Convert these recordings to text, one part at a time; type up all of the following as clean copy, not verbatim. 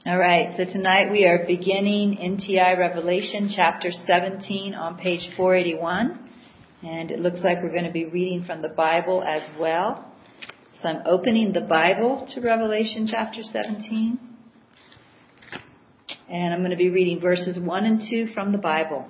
All right, so tonight we are beginning NTI Revelation chapter 17 on page 481. And it looks like we're going to be reading from the Bible as well. So I'm opening the Bible to Revelation chapter 17. And I'm going to be reading verses 1 and 2 from the Bible.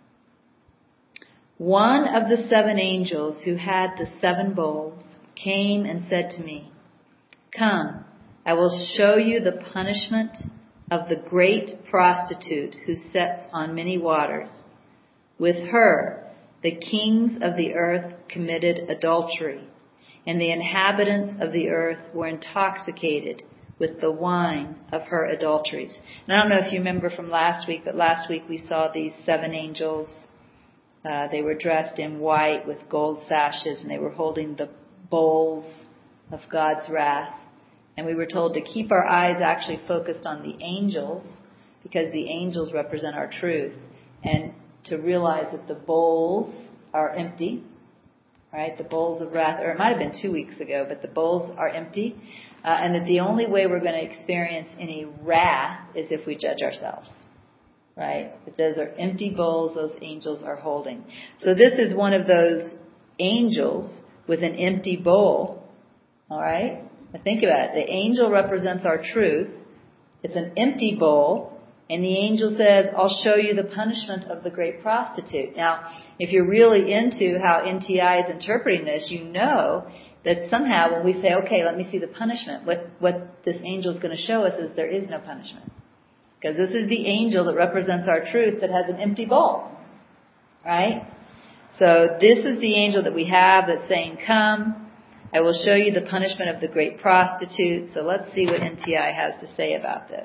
One of the seven angels who had the seven bowls came and said to me, "Come, I will show you the punishment of the great prostitute who sits on many waters. With her, the kings of the earth committed adultery, and the inhabitants of the earth were intoxicated with the wine of her adulteries." And I don't know if you remember from last week, but last week we saw these seven angels. They were dressed in white with gold sashes, and they were holding the bowls of God's wrath. And we were told to keep our eyes actually focused on the angels, because the angels represent our truth, and to realize that the bowls are empty, right? The bowls of wrath, or it might have been 2 weeks ago, but the bowls are empty, and that the only way we're going to experience any wrath is if we judge ourselves, right? But those are empty bowls those angels are holding. So this is one of those angels with an empty bowl, all right? Now think about it. The angel represents our truth. It's an empty bowl. And the angel says, "I'll show you the punishment of the great prostitute." Now, if you're really into how NTI is interpreting this, you know that somehow when we say, okay, let me see the punishment, what this angel is going to show us is there is no punishment. Because this is the angel that represents our truth that has an empty bowl. Right? So this is the angel that we have that's saying, "Come, I will show you the punishment of the great prostitute." So let's see what NTI has to say about this.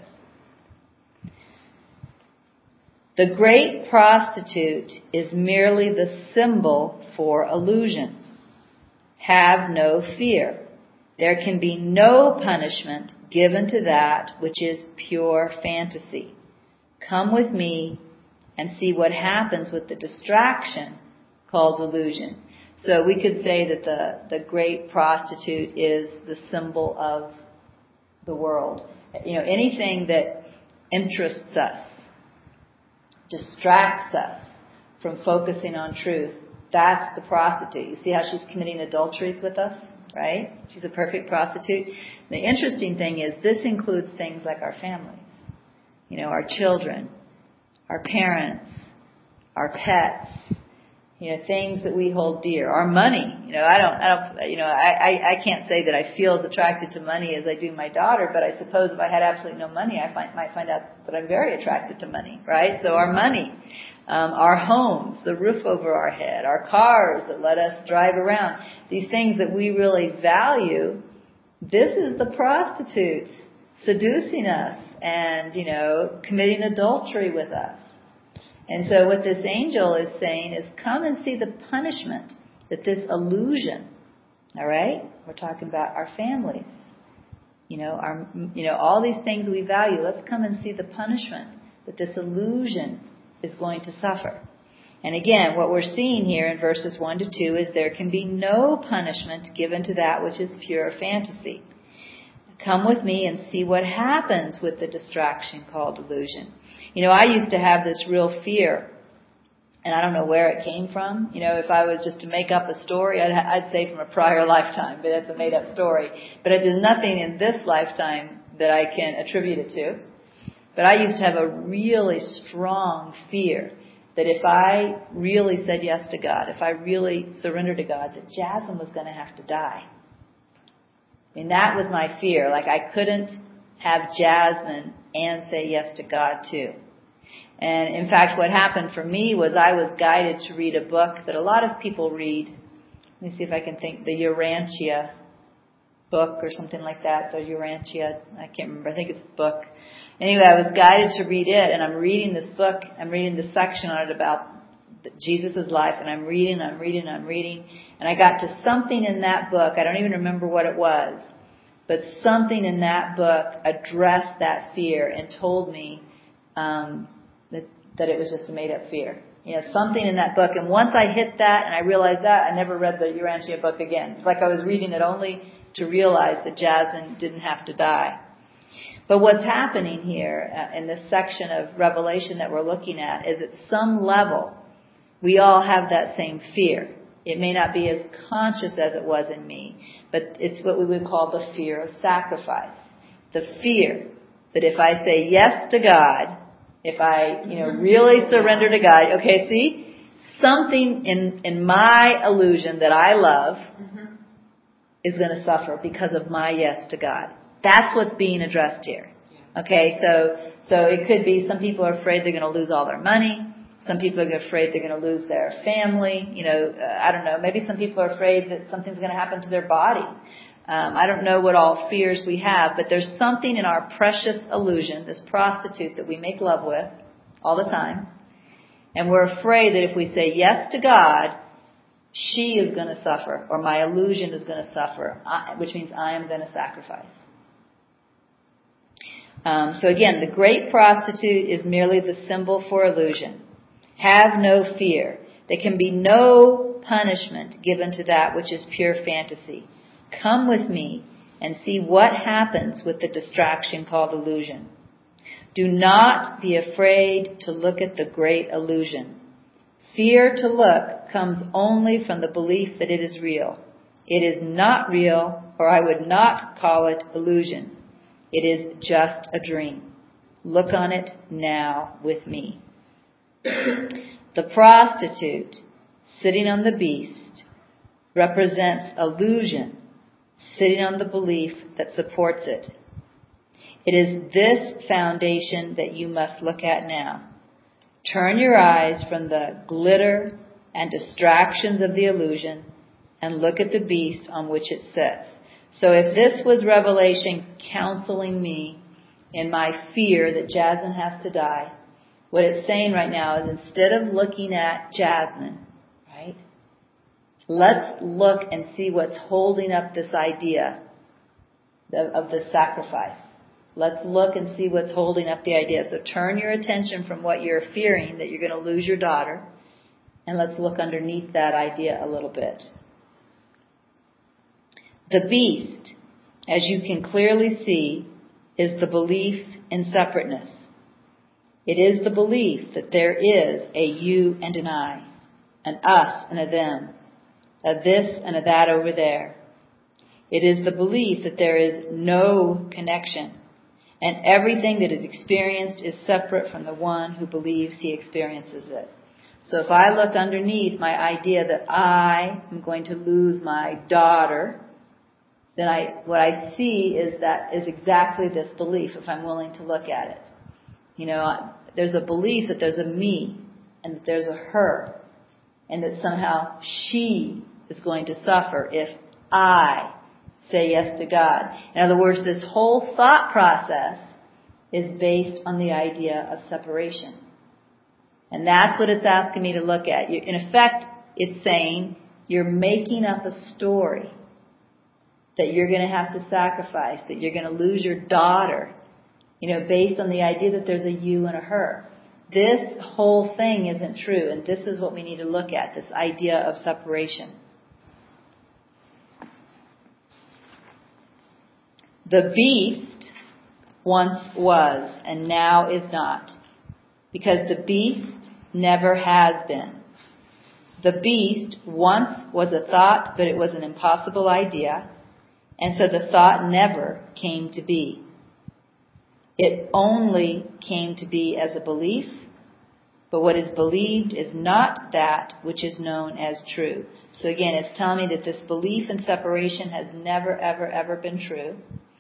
The great prostitute is merely the symbol for illusion. Have no fear. There can be no punishment given to that which is pure fantasy. Come with me and see what happens with the distraction called illusion. So we could say that the great prostitute is the symbol of the world. You know, anything that interests us, distracts us from focusing on truth, that's the prostitute. You see how she's committing adulteries with us, right? She's a perfect prostitute. The interesting thing is this includes things like our families, you know, our children, our parents, our pets, you know, things that we hold dear, our money. You know, I can't say that I feel as attracted to money as I do my daughter, but I suppose if I had absolutely no money, I might find out that I'm very attracted to money, right? So our money, our homes, the roof over our head, our cars that let us drive around, these things that we really value, this is the prostitutes seducing us and, you know, committing adultery with us. And so what this angel is saying is, come and see the punishment that this illusion, all right? We're talking about our families, all these things we value. Let's come and see the punishment that this illusion is going to suffer. And again, what we're seeing here in verses 1 to 2 is there can be no punishment given to that which is pure fantasy. Come with me and see what happens with the distraction called illusion. You know, I used to have this real fear, and I don't know where it came from. You know, if I was just to make up a story, I'd say from a prior lifetime, but it's a made-up story. But there's nothing in this lifetime that I can attribute it to. But I used to have a really strong fear that if I really said yes to God, if I really surrendered to God, that Jasmine was going to have to die. I mean, that was my fear. Like, I couldn't have Jasmine and say yes to God too. And in fact, what happened for me was I was guided to read a book that a lot of people read. Let me see if I can think. The Urantia book or something like that. The Urantia, I can't remember. I think it's a book. Anyway, I was guided to read it, and I'm reading this book. I'm reading the section on it about Jesus' life, and I'm reading, and I got to something in that book. I don't even remember what it was, but something in that book addressed that fear and told me that it was just a made-up fear. You know, something in that book. And once I hit that and I realized that, I never read the Urantia book again. It's like I was reading it only to realize that Jasmine didn't have to die. But what's happening here in this section of Revelation that we're looking at is at some level, we all have that same fear. It may not be as conscious as it was in me, but it's what we would call the fear of sacrifice. The fear that if I say yes to God, if I, really surrender to God, okay, see, something in my illusion that I love is going to suffer because of my yes to God. That's what's being addressed here. Okay, so it could be some people are afraid they're going to lose all their money. Some people are afraid they're going to lose their family. I don't know. Maybe some people are afraid that something's going to happen to their body. I don't know what all fears we have, but there's something in our precious illusion, this prostitute that we make love with all the time. And we're afraid that if we say yes to God, she is going to suffer, or my illusion is going to suffer, which means I am going to sacrifice. So again, the great prostitute is merely the symbol for illusion. Have no fear. There can be no punishment given to that which is pure fantasy. Come with me and see what happens with the distraction called illusion. Do not be afraid to look at the great illusion. Fear to look comes only from the belief that it is real. It is not real, or I would not call it illusion. It is just a dream. Look on it now with me. The prostitute sitting on the beast represents illusion sitting on the belief that supports it. It is this foundation that you must look at now. Turn your eyes from the glitter and distractions of the illusion and look at the beast on which it sits. So if this was Revelation counseling me in my fear that Jasmine has to die, what it's saying right now is instead of looking at Jasmine, right, let's look and see what's holding up this idea of the sacrifice. Let's look and see what's holding up the idea. So turn your attention from what you're fearing, that you're going to lose your daughter, and let's look underneath that idea a little bit. The beast, as you can clearly see, is the belief in separateness. It is the belief that there is a you and an I, an us and a them, a this and a that over there. It is the belief that there is no connection, and everything that is experienced is separate from the one who believes he experiences it. So if I look underneath my idea that I am going to lose my daughter, then what I see is exactly this belief, if I'm willing to look at it. There's a belief that there's a me and that there's a her, and that somehow she is going to suffer if I say yes to God. In other words, this whole thought process is based on the idea of separation. And that's what it's asking me to look at. In effect, it's saying you're making up a story that you're going to have to sacrifice, that you're going to lose your daughter, based on the idea that there's a you and a her. This whole thing isn't true, and this is what we need to look at, this idea of separation. The beast once was and now is not, because the beast never has been. The beast once was a thought, but it was an impossible idea, and so the thought never came to be. It only came to be as a belief, but what is believed is not that which is known as true. So again, it's telling me that this belief in separation has never, ever, ever been true.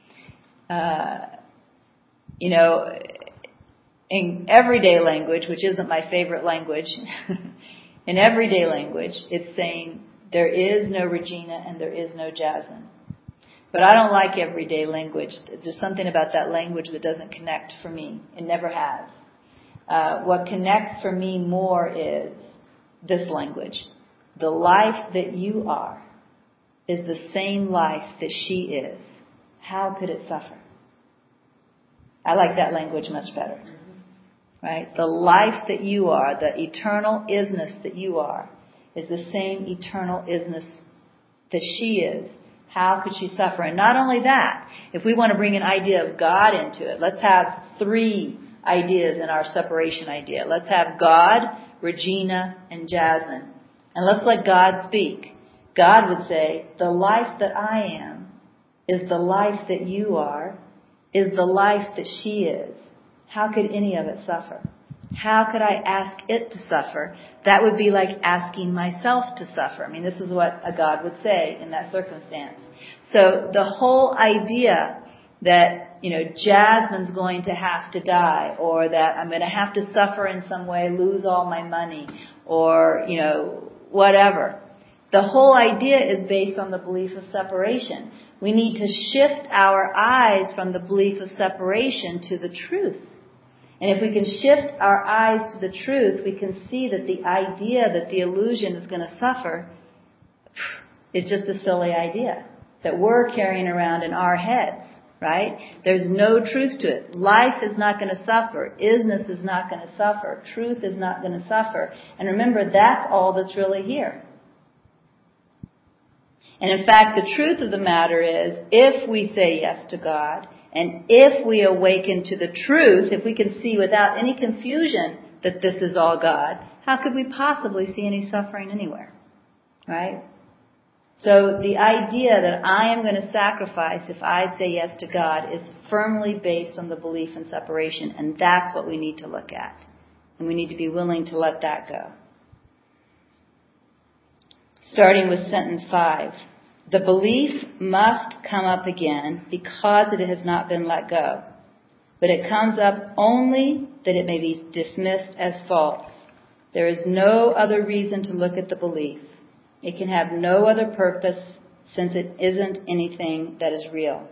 In everyday language, which isn't my favorite language, in everyday language, it's saying there is no Regina and there is no Jasmine. But I don't like everyday language. There's something about that language that doesn't connect for me. It never has. What connects for me more is this language. The life that you are is the same life that she is. How could it suffer? I like that language much better. Right? The life that you are, the eternal isness that you are, is the same eternal isness that she is. How could she suffer? And not only that, if we want to bring an idea of God into it, let's have 3 ideas in our separation idea. Let's have God, Regina, and Jasmine. And let's let God speak. God would say, the life that I am is the life that you are, is the life that she is. How could any of it suffer? How could I ask it to suffer? That would be like asking myself to suffer. I mean, this is what a God would say in that circumstance. So the whole idea that, Jasmine's going to have to die, or that I'm going to have to suffer in some way, lose all my money, or, whatever. The whole idea is based on the belief of separation. We need to shift our eyes from the belief of separation to the truth. And if we can shift our eyes to the truth, we can see that the idea that the illusion is going to suffer is just a silly idea that we're carrying around in our heads, right? There's no truth to it. Life is not going to suffer. Isness is not going to suffer. Truth is not going to suffer. And remember, that's all that's really here. And in fact, the truth of the matter is, if we say yes to God, and if we awaken to the truth, if we can see without any confusion that this is all God, how could we possibly see any suffering anywhere? Right? So the idea that I am going to sacrifice if I say yes to God is firmly based on the belief in separation, and that's what we need to look at. And we need to be willing to let that go. Starting with sentence 5. The belief must come up again because it has not been let go. But it comes up only that it may be dismissed as false. There is no other reason to look at the belief. It can have no other purpose since it isn't anything that is real.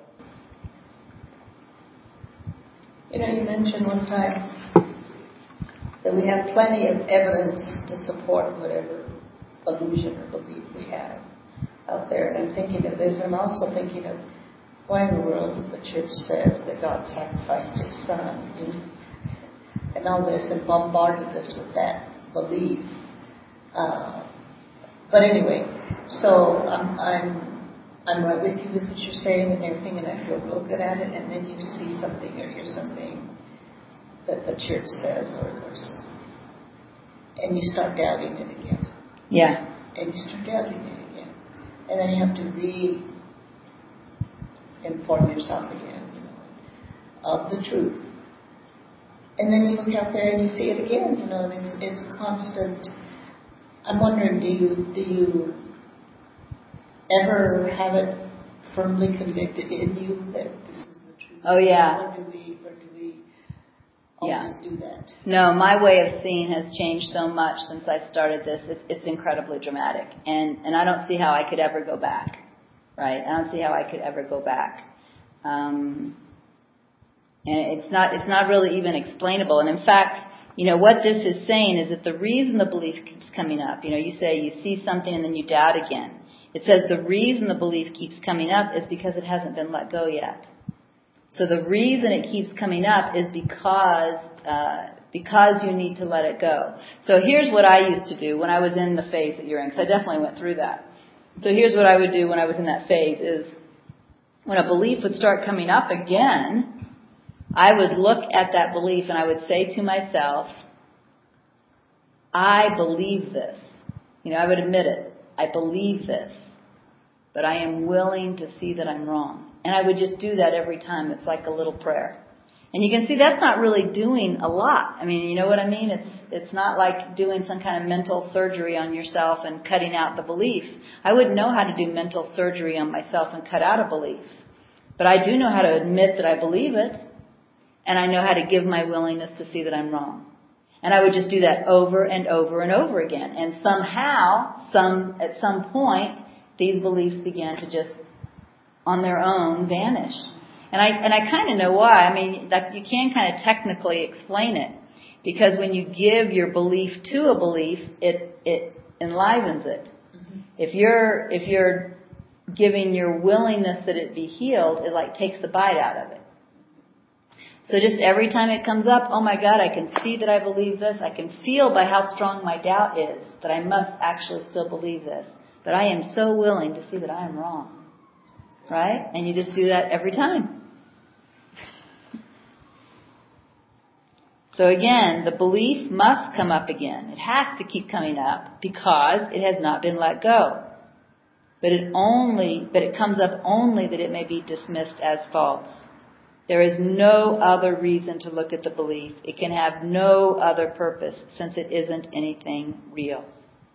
You mentioned one time that we have plenty of evidence to support whatever illusion or belief we have out there. And I'm thinking of this. I'm also thinking of why in the world the church says that God sacrificed His Son, and all this, and bombarded us with that belief. But anyway, so I'm right with you with what you're saying and everything, and I feel real good at it. And then you see something or hear something that the church says, and you start doubting it again. Yeah. And you start doubting it again. And then you have to re-inform yourself again, of the truth. And then you look out there and you see it again, and it's a constant. I'm wondering, do you ever have it firmly convicted in you that this is the truth? Oh, yeah. Or do we always do that? No, my way of seeing has changed so much since I started this. It's incredibly dramatic. And I don't see how I could ever go back. Right? I don't see how I could ever go back. And it's not really even explainable. And in fact, what this is saying is that the reason the belief keeps coming up, you say you see something and then you doubt again. It says the reason the belief keeps coming up is because it hasn't been let go yet. So the reason it keeps coming up is because you need to let it go. So here's what I used to do when I was in the phase that you're in, because I definitely went through that. So here's what I would do when I was in that phase is when a belief would start coming up again, I would look at that belief and I would say to myself, I believe this. I would admit it. I believe this. But I am willing to see that I'm wrong. And I would just do that every time. It's like a little prayer. And you can see that's not really doing a lot. I mean, you know what I mean? It's not like doing some kind of mental surgery on yourself and cutting out the belief. I wouldn't know how to do mental surgery on myself and cut out a belief. But I do know how to admit that I believe it. And I know how to give my willingness to see that I'm wrong. And I would just do that over and over and over again. And somehow, at some point, these beliefs began to just, on their own, vanish. And I kind of know why. I mean, you can kind of technically explain it. Because when you give your belief to a belief, it enlivens it. Mm-hmm. If you're giving your willingness that it be healed, it like takes the bite out of it. So just every time it comes up, oh my God, I can see that I believe this. I can feel by how strong my doubt is that I must actually still believe this. But I am so willing to see that I am wrong. right? And you just do that every time. So again, the belief must come up again. It has to keep coming up because it has not been let go. But it comes up only that it may be dismissed as false. There is no other reason to look at the belief. It can have no other purpose since it isn't anything real.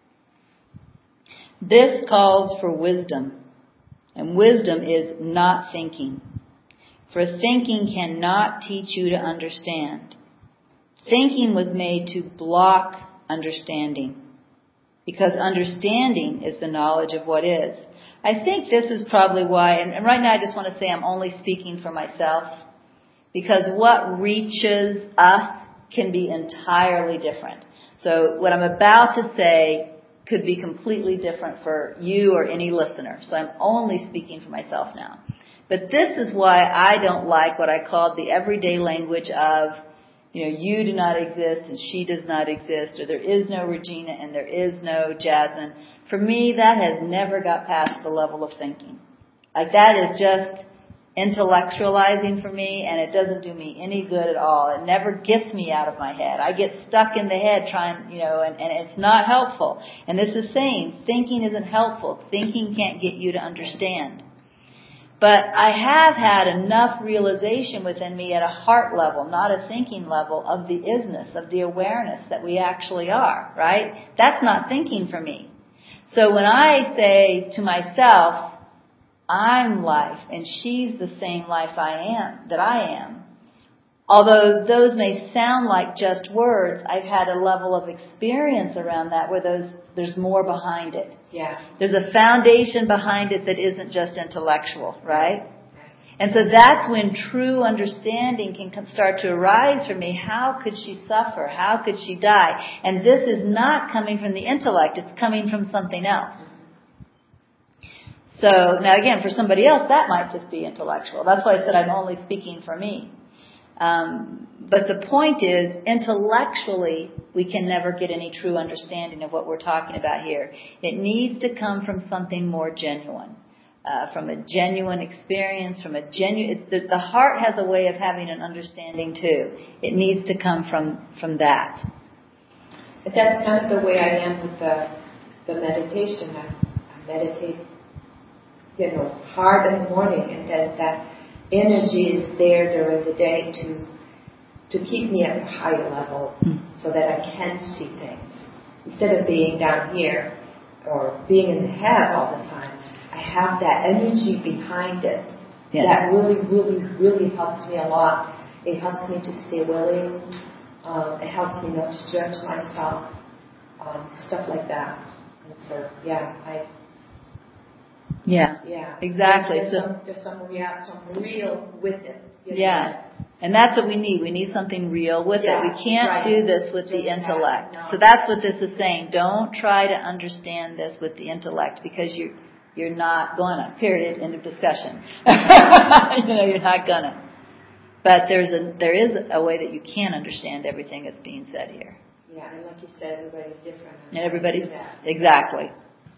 This calls for wisdom. And wisdom is not thinking. For thinking cannot teach you to understand. Thinking was made to block understanding. Because understanding is the knowledge of what is. I think this is probably why, and right now I just want to say I'm only speaking for myself, because what reaches us can be entirely different. So what I'm about to say could be completely different for you or any listener. So I'm only speaking for myself now. But this is why I don't like what I called the everyday language of, you do not exist and she does not exist, or there is no Regina and there is no Jasmine. For me, that has never got past the level of thinking. Like that is just intellectualizing for me, and it doesn't do me any good at all. It never gets me out of my head. I get stuck in the head trying, and it's not helpful. And this is saying thinking isn't helpful. Thinking can't get you to understand. But I have had enough realization within me at a heart level, not a thinking level, of the isness, of the awareness that we actually are, right? That's not thinking for me. So when I say to myself, I'm life and she's the same life that I am, although those may sound like just words, I've had a level of experience around that where there's more behind it. Yeah. There's a foundation behind it that isn't just intellectual, right? And so that's when true understanding can start to arise for me. How could she suffer? How could she die? And this is not coming from the intellect. It's coming from something else. So now again, for somebody else, that might just be intellectual. That's why I said I'm only speaking for me. But the point is, intellectually, we can never get any true understanding of what we're talking about here. It needs to come from something more genuine, from a genuine experience, from a genuine. The heart has a way of having an understanding too. It needs to come from that. But that's kind of the way I am with the meditation. I meditate, hard in the morning, and then that energy is there during the day to keep me at a higher level so that I can see things. Instead of being down here or being in the head all the time, I have that energy behind it. Yes. That really, really, really helps me a lot. It helps me to stay willing. It helps me not to judge myself. Stuff like that. And so, Yeah, exactly. There's some real with it. Yeah, and that's what we need. We need something real with it. We can't do this with the intellect. No. So that's what this is saying. Don't try to understand this with the intellect because you're not gonna. Period. End of discussion. You're not gonna. But there is a way that you can understand everything that's being said here. Yeah, and like you said, everybody's different. And everybody's exactly.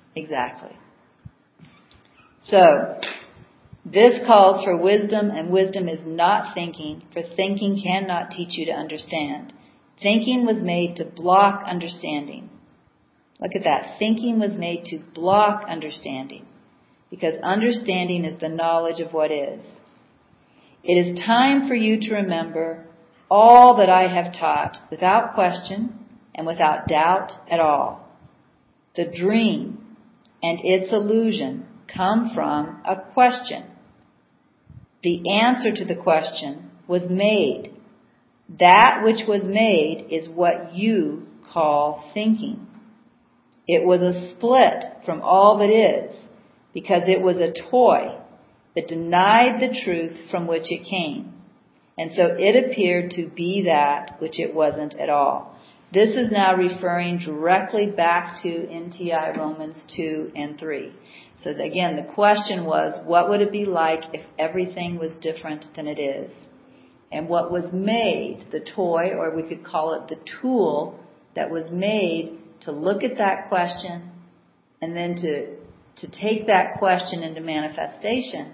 So, this calls for wisdom, and wisdom is not thinking, for thinking cannot teach you to understand. Thinking was made to block understanding. Look at that. Thinking was made to block understanding, because understanding is the knowledge of what is. It is time for you to remember all that I have taught without question and without doubt at all. The dream and its illusion come from a question. The answer to the question was made. That which was made is what you call thinking. It was a split from all that is, because it was a toy that denied the truth from which it came. And so it appeared to be that which it wasn't at all. This is now referring directly back to NTI Romans 2 and 3. So again, the question was, what would it be like if everything was different than it is? And what was made, the toy, or we could call it the tool, that was made to look at that question and then to take that question into manifestation,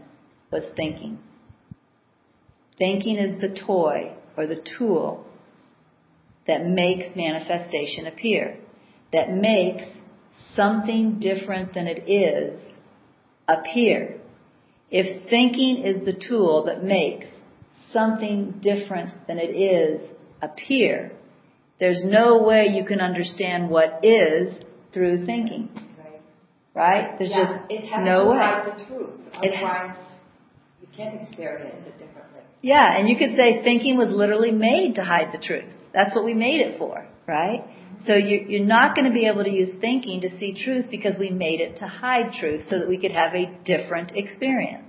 was thinking. Thinking is the toy or the tool that makes manifestation appear, that makes something different than it is appear. If thinking is the tool that makes something different than it is appear, there's no way you can understand what is through thinking. Right? There's just it has no to way. hide the truth. Otherwise, you can't experience it differently. Yeah, and you could say thinking was literally made to hide the truth. That's what we made it for, right? So you're not going to be able to use thinking to see truth because we made it to hide truth so that we could have a different experience.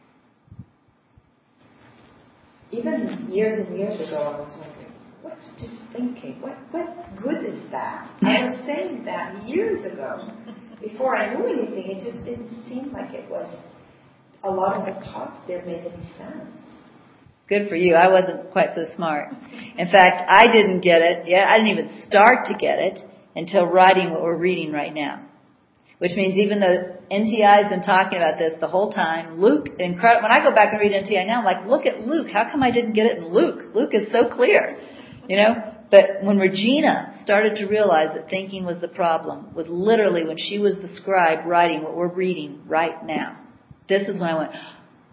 Even years and years ago, I was wondering, what's this thinking? What good is that? I was saying that years ago. Before I knew anything, it just didn't seem like it was, a lot of the talks there made any sense. Good for you. I wasn't quite so smart. In fact, I didn't get it. Yeah, I didn't even start to get it until writing what we're reading right now. Which means even though NTI has been talking about this the whole time, Luke, when I go back and read NTI now, I'm like, look at Luke. How come I didn't get it in Luke? Luke is so clear. You know? But when Regina started to realize that thinking was the problem, was literally when she was the scribe writing what we're reading right now. This is when I went,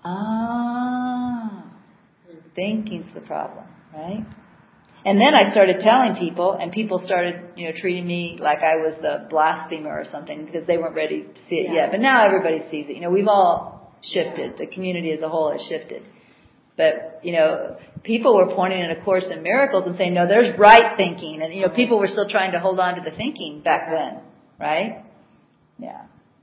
thinking's the problem, right? And then I started telling people, and people started, treating me like I was the blasphemer or something because they weren't ready to see it yet. But now everybody sees it. We've all shifted. The community as a whole has shifted. But, people were pointing in A Course in Miracles and saying, no, there's right thinking. And, people were still trying to hold on to the thinking back then, right? Yeah.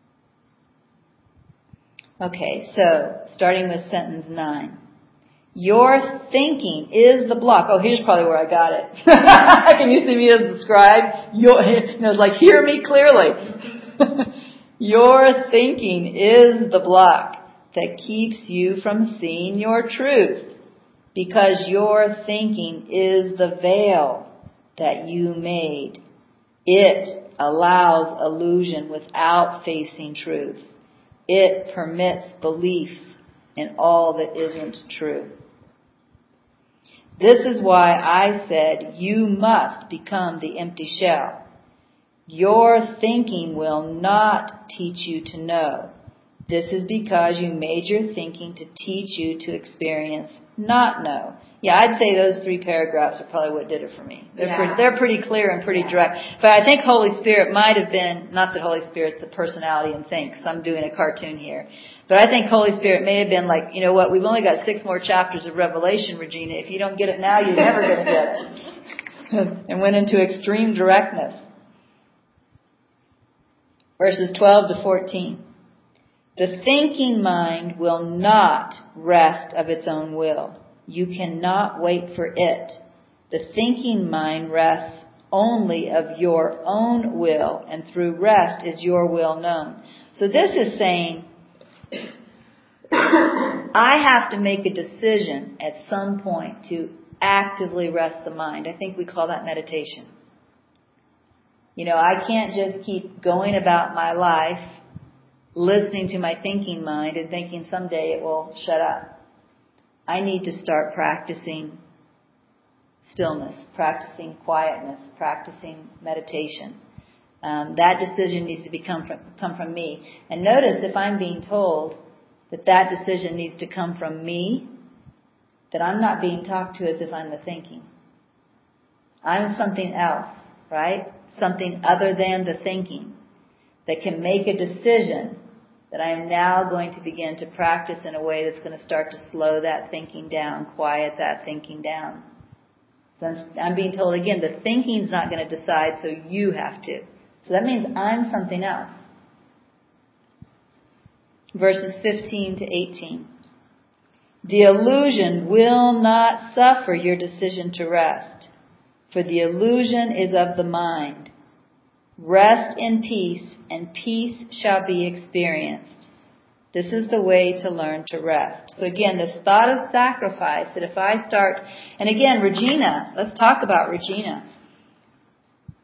Okay, so starting with sentence 9. Your thinking is the block. Oh, here's probably where I got it. Can you see me as the scribe? It's like, hear me clearly. Your thinking is the block that keeps you from seeing your truth, because your thinking is the veil that you made. It allows illusion without facing truth. It permits belief in all that isn't true. This is why I said you must become the empty shell. Your thinking will not teach you to know. This is because you made your thinking to teach you to experience not know. Yeah, I'd say those 3 paragraphs are probably what did it for me. They're pretty clear and pretty direct. But I think Holy Spirit might have been, not that Holy Spirit's a personality and thing, because I'm doing a cartoon here. But I think Holy Spirit may have been like, you know what, we've only got 6 more chapters of Revelation, Regina. If you don't get it now, you're never going to get it. And went into extreme directness. Verses 12 to 14. The thinking mind will not rest of its own will. You cannot wait for it. The thinking mind rests only of your own will, and through rest is your will known. So this is saying, I have to make a decision at some point to actively rest the mind. I think we call that meditation. I can't just keep going about my life, listening to my thinking mind and thinking someday it will shut up. I need to start practicing stillness, practicing quietness, practicing meditation. That decision needs to come from me. And notice if I'm being told that decision needs to come from me, that I'm not being talked to as if I'm the thinking. I'm something else, right? Something other than the thinking that can make a decision that I am now going to begin to practice in a way that's going to start to slow that thinking down, quiet that thinking down. So I'm being told again, the thinking's not going to decide, so you have to. So that means I'm something else. Verses 15 to 18. The illusion will not suffer your decision to rest, for the illusion is of the mind. Rest in peace, and peace shall be experienced. This is the way to learn to rest. So again, this thought of sacrifice, that if I start, and again, Regina, let's talk about Regina.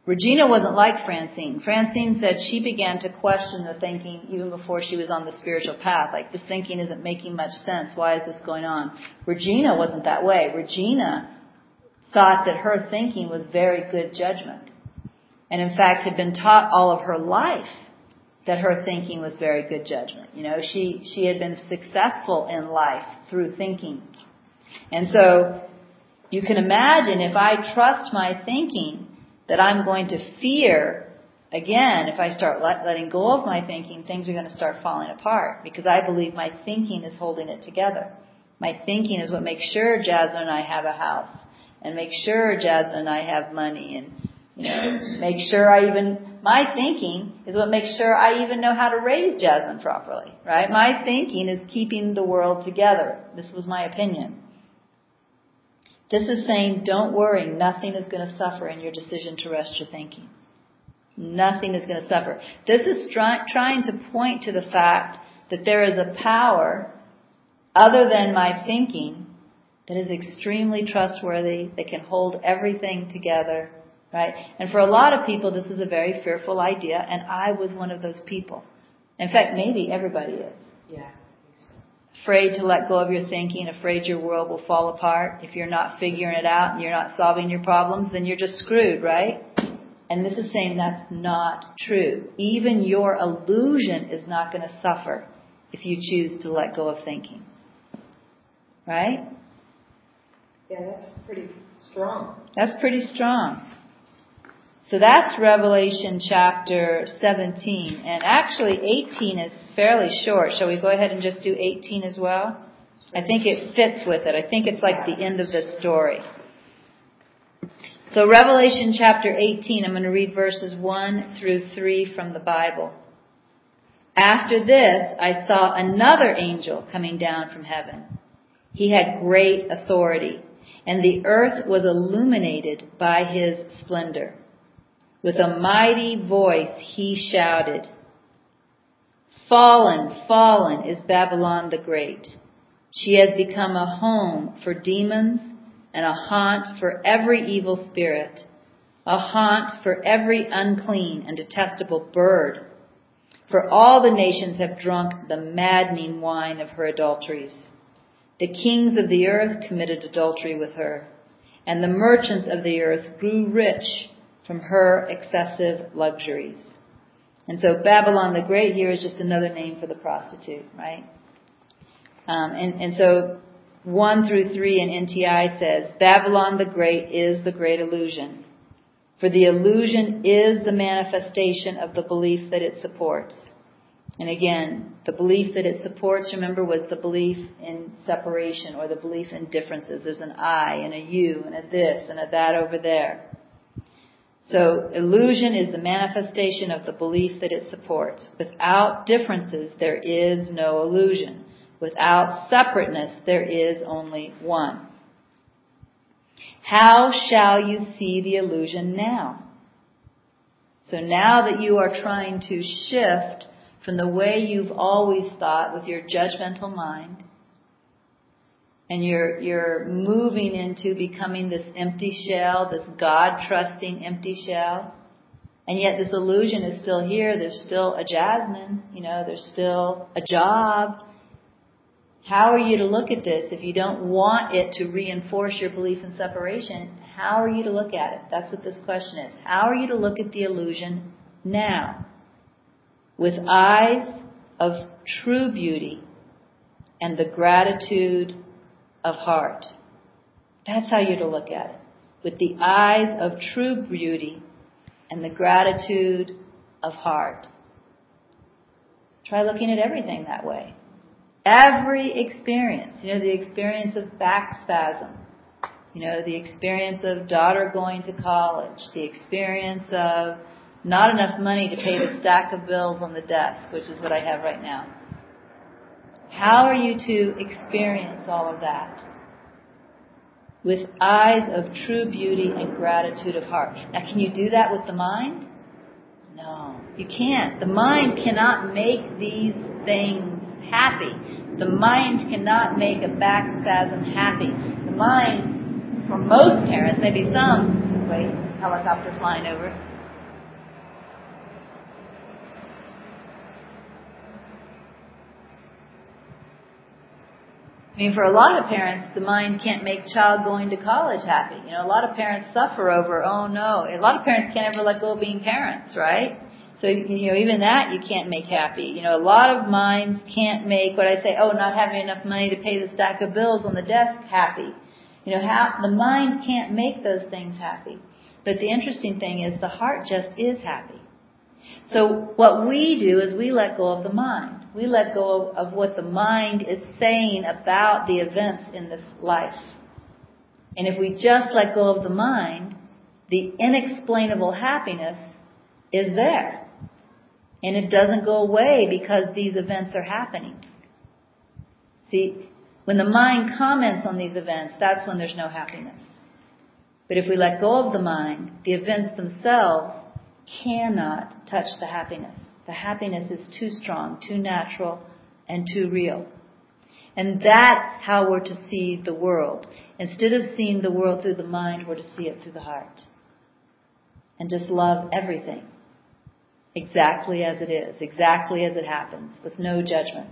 Regina wasn't like Francine. Francine said she began to question the thinking even before she was on the spiritual path. Like, this thinking isn't making much sense. Why is this going on? Regina wasn't that way. Regina thought that her thinking was very good judgment. And in fact had been taught all of her life that her thinking was very good judgment. You know, she had been successful in life through thinking. And so you can imagine if I trust my thinking that I'm going to fear, again, if I start letting go of my thinking, things are going to start falling apart because I believe my thinking is holding it together. My thinking is what makes sure Jasmine and I have a house and make sure Jasmine and I have money and, you know, make sure my thinking is what makes sure I even know how to raise Jasmine properly, right? My thinking is keeping the world together. This was my opinion. This is saying, don't worry, nothing is going to suffer in your decision to rest your thinking. Nothing is going to suffer. This is trying to point to the fact that there is a power other than my thinking that is extremely trustworthy, that can hold everything together, right? And for a lot of people, this is a very fearful idea, and I was one of those people. In fact, maybe everybody is. Yeah. Afraid to let go of your thinking, afraid your world will fall apart. If you're not figuring it out and you're not solving your problems, then you're just screwed, right? And this is saying that's not true. Even your illusion is not going to suffer if you choose to let go of thinking. Right? Yeah, that's pretty strong. That's pretty strong. So that's Revelation chapter 17. And actually 18 is fairly short. Shall we go ahead and just do 18 as well? I think it fits with it. I think it's like the end of this story. So Revelation chapter 18, I'm going to read verses 1 through 3 from the Bible. After this, I saw another angel coming down from heaven. He had great authority, and the earth was illuminated by his splendor. With a mighty voice he shouted, "Fallen, fallen is Babylon the Great. She has become a home for demons and a haunt for every evil spirit, a haunt for every unclean and detestable bird. For all the nations have drunk the maddening wine of her adulteries. The kings of the earth committed adultery with her, and the merchants of the earth grew rich from her excessive luxuries." And so Babylon the Great here is just another name for the prostitute, right? And so 1 through 3 in NTI says, Babylon the Great is the great illusion. For the illusion is the manifestation of the belief that it supports. And again, the belief that it supports, remember, was the belief in separation or the belief in differences. There's an I and a you and a this and a that over there. So illusion is the manifestation of the belief that it supports. Without differences, there is no illusion. Without separateness, there is only one. How shall you see the illusion now? So now that you are trying to shift from the way you've always thought with your judgmental mind, and you're moving into becoming this empty shell, this God-trusting empty shell. And yet this illusion is still here. There's still a Jasmine. There's still a job. How are you to look at this if you don't want it to reinforce your belief in separation? How are you to look at it? That's what this question is. How are you to look at the illusion now? With eyes of true beauty and the gratitude of heart. That's how you're to look at it. With the eyes of true beauty and the gratitude of heart. Try looking at everything that way. Every experience, the experience of back spasm, the experience of daughter going to college, the experience of not enough money to pay the stack of bills on the desk, which is what I have right now. How are you to experience all of that? With eyes of true beauty and gratitude of heart. Now, can you do that with the mind? No, you can't. The mind cannot make these things happy. The mind cannot make a back spasm happy. The mind, for most parents, maybe some, helicopter flying over, I mean, for a lot of parents, the mind can't make child going to college happy. You know, a lot of parents suffer over, oh no. A lot of parents can't ever let go of being parents, right? So, you know, even that you can't make happy. You know, a lot of minds can't make what I say, oh, not having enough money to pay the stack of bills on the desk happy. You know, the mind can't make those things happy. But the interesting thing is the heart just is happy. So what we do is we let go of the mind. We let go of what the mind is saying about the events in this life. And if we just let go of the mind, the inexplainable happiness is there. And it doesn't go away because these events are happening. See, when the mind comments on these events, that's when there's no happiness. But if we let go of the mind, the events themselves cannot touch the happiness. The happiness is too strong, too natural, and too real. And that's how we're to see the world. Instead of seeing the world through the mind, we're to see it through the heart. And just love everything. Exactly as it is, exactly as it happens, with no judgment.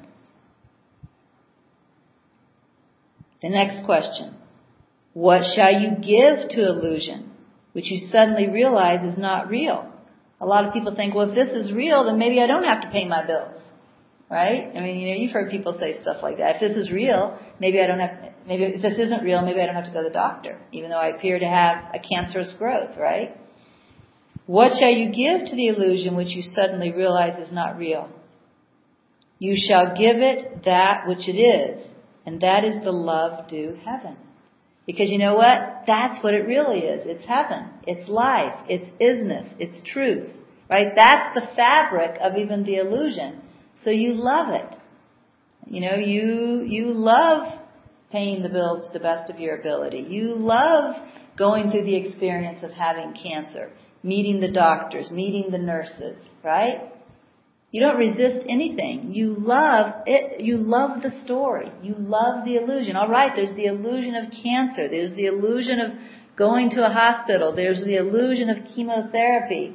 The next question. What shall you give to illusion, which you suddenly realize is not real? A lot of people think, well, if this is real, then maybe I don't have to pay my bills. Right? I mean, you know, you've heard people say stuff like that. If this is real, maybe if this isn't real, maybe I don't have to go to the doctor, even though I appear to have a cancerous growth, right? What shall you give to the illusion which you suddenly realize is not real? You shall give it that which it is, and that is the love due heaven. Because you know what? That's what it really is. It's heaven. It's life. It's isness. It's truth. Right? That's the fabric of even the illusion. So you love it. You know, you love paying the bills to the best of your ability. You love going through the experience of having cancer, meeting the doctors, meeting the nurses, right? You don't resist anything. You love it. You love the story. You love the illusion. All right, there's the illusion of cancer. There's the illusion of going to a hospital. There's the illusion of chemotherapy.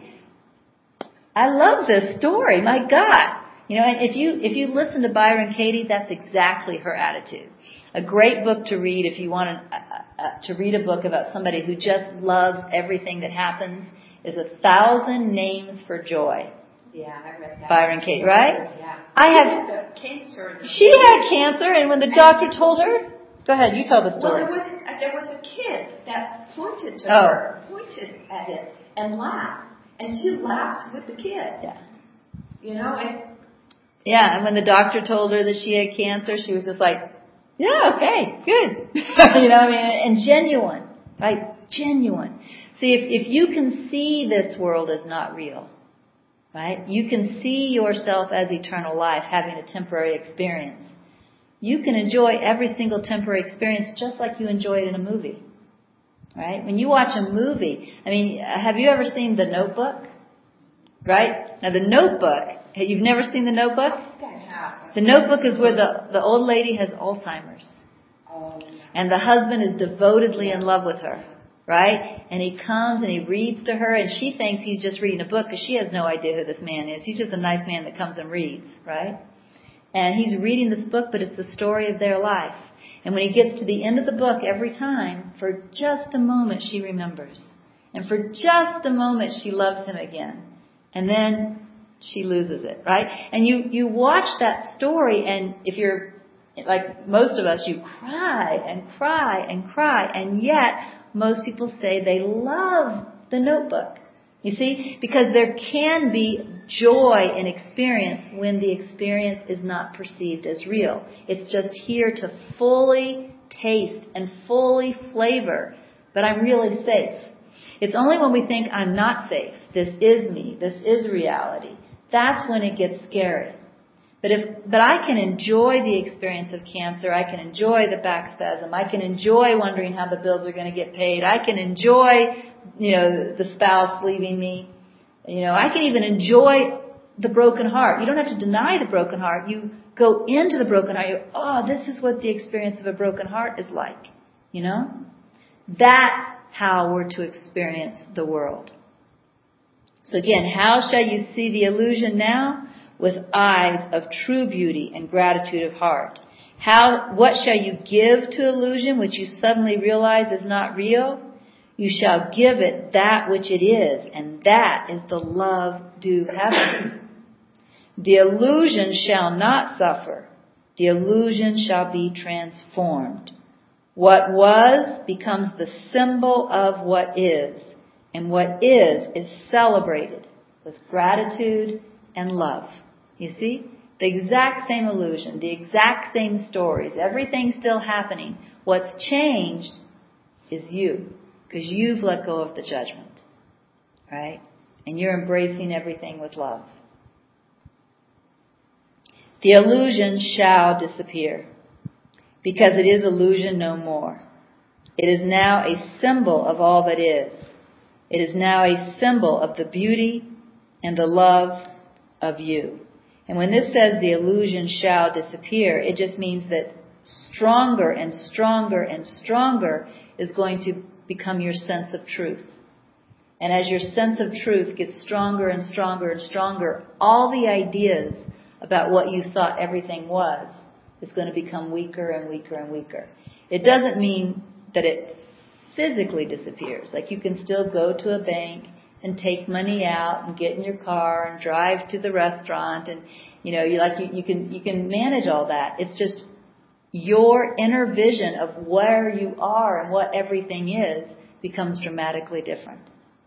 I love this story. My God. You know, and if you listen to Byron Katie, that's exactly her attitude. A great book to read if you want to read a book about somebody who just loves everything that happens is 1,000 Names for Joy. Yeah, I read that. Byron Katie, right? Yeah. Cancer. She had cancer, and when the doctor told her, go ahead, you tell the story. Well, there was a kid that pointed to her, pointed at it, and laughed, and she laughed with the kid. Yeah. You know, yeah, and when the doctor told her that she had cancer, she was just like, yeah, okay, good. You know, I mean, and genuine, right? Genuine. See, if you can see this world as not real, right? You can see yourself as eternal life, having a temporary experience. You can enjoy every single temporary experience just like you enjoy it in a movie, right? When you watch a movie, I mean, have you ever seen The Notebook? Right? Now, The Notebook, you've never seen The Notebook? The Notebook is where the old lady has Alzheimer's. And the husband is devotedly in love with her. Right? And he comes and he reads to her, and she thinks he's just reading a book because she has no idea who this man is. He's just a nice man that comes and reads, right? And he's reading this book, but it's the story of their life. And when he gets to the end of the book, every time, for just a moment, she remembers. And for just a moment, she loves him again. And then she loses it, right? And you watch that story, and if you're like most of us, you cry and cry and cry, and yet most people say they love The Notebook. You see? Because there can be joy in experience when the experience is not perceived as real. It's just here to fully taste and fully flavor. But I'm really safe. It's only when we think I'm not safe, this is me, this is reality, that's when it gets scary. But I can enjoy the experience of cancer. I can enjoy the back spasm. I can enjoy wondering how the bills are going to get paid. I can enjoy, the spouse leaving me. I can even enjoy the broken heart. You don't have to deny the broken heart. You go into the broken heart. This is what the experience of a broken heart is like. That's how we're to experience the world. So again, how shall you see the illusion now? With eyes of true beauty and gratitude of heart. What shall you give to illusion which you suddenly realize is not real? You shall give it that which it is, and that is the love due heaven. The illusion shall not suffer. The illusion shall be transformed. What was becomes the symbol of what is, and what is celebrated with gratitude and love. You see? The exact same illusion, the exact same stories, everything's still happening. What's changed is you, because you've let go of the judgment, right? And you're embracing everything with love. The illusion shall disappear, because it is illusion no more. It is now a symbol of all that is. It is now a symbol of the beauty and the love of you. And when this says the illusion shall disappear, it just means that stronger and stronger and stronger is going to become your sense of truth. And as your sense of truth gets stronger and stronger and stronger, all the ideas about what you thought everything was is going to become weaker and weaker and weaker. It doesn't mean that it physically disappears. Like you can still go to a bank and take money out and get in your car and drive to the restaurant and you can manage all that. It's just your inner vision of where you are and what everything is becomes dramatically different.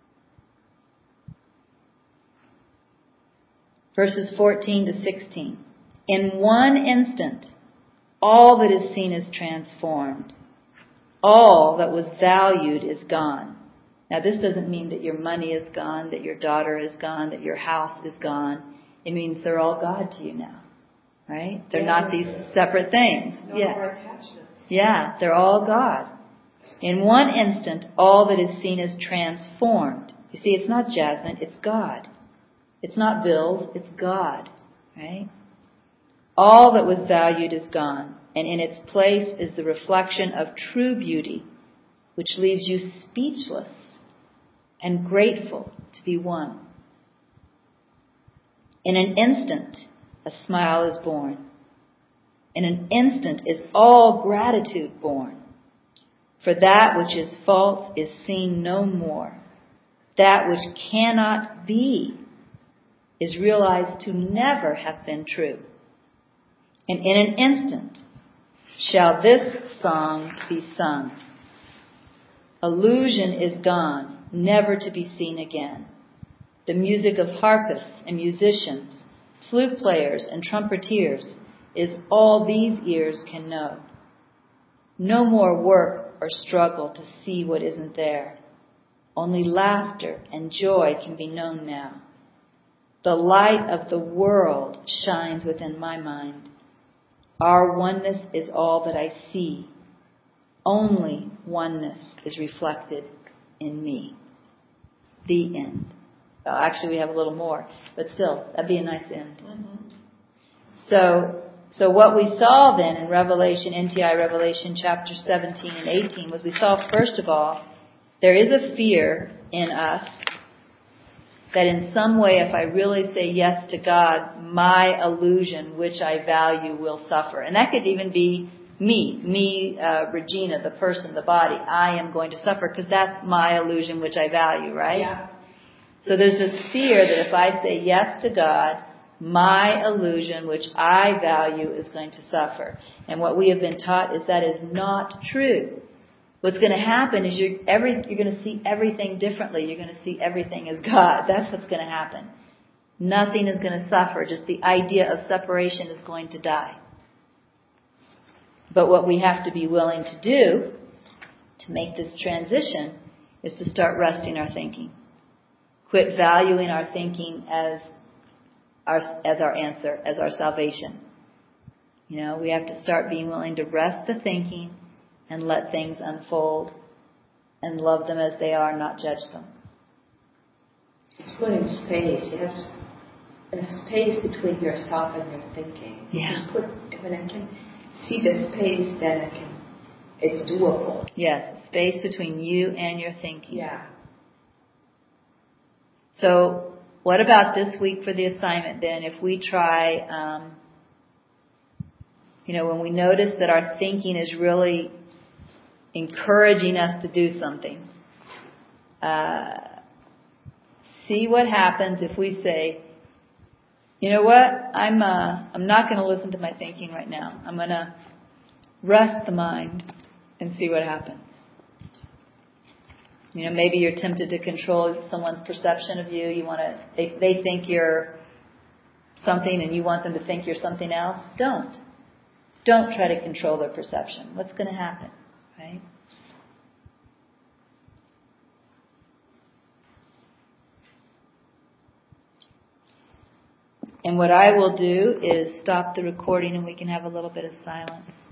Verses 14 to 16. In one instant, all that is seen is transformed. All that was valued is gone. Now this doesn't mean that your money is gone, that your daughter is gone, that your house is gone. It means they're all God to you now. Right? They're not these separate things. No more attachments. Yeah, they're all God. In one instant, all that is seen is transformed. You see, it's not Jasmine, it's God. It's not bills, it's God. Right? All that was valued is gone, and in its place is the reflection of true beauty, which leaves you speechless and grateful to be one. In an instant, a smile is born. In an instant is all gratitude born. For that which is false is seen no more. That which cannot be is realized to never have been true. And in an instant shall this song be sung. Illusion is gone, never to be seen again. The music of harpists and musicians, flute players and trumpeters is all these ears can know. No more work or struggle to see what isn't there. Only laughter and joy can be known now. The light of the world shines within my mind. Our oneness is all that I see. Only oneness is reflected in me. The end. Well, actually, we have a little more, but still, that'd be a nice end. Mm-hmm. So what we saw then in NTI Revelation chapter 17 and 18 was we saw, first of all, there is a fear in us that in some way, if I really say yes to God, my illusion, which I value, will suffer. And that could even be me, Regina, the person, the body. I am going to suffer because that's my illusion, which I value, right? Yeah. So there's this fear that if I say yes to God, my illusion, which I value, is going to suffer. And what we have been taught is that is not true. What's going to happen is you're going to see everything differently. You're going to see everything as God. That's what's going to happen. Nothing is going to suffer. Just the idea of separation is going to die. But what we have to be willing to do to make this transition is to start resting our thinking. Quit valuing our thinking as our answer, as our salvation. We have to start being willing to rest the thinking and let things unfold and love them as they are, not judge them. It's putting space. You have a space between yourself and your thinking. Yeah. When I can see the space, then it's doable. Yes, space between you and your thinking. Yeah. So what about this week for the assignment then? If we try, When we notice that our thinking is really encouraging us to do something, see what happens if we say, you know what, I'm not going to listen to my thinking right now. I'm going to rest the mind and see what happens. Maybe you're tempted to control someone's perception of you. They think you're something and you want them to think you're something else. Don't try to control their perception. What's going to happen, right? And what I will do is stop the recording and we can have a little bit of silence.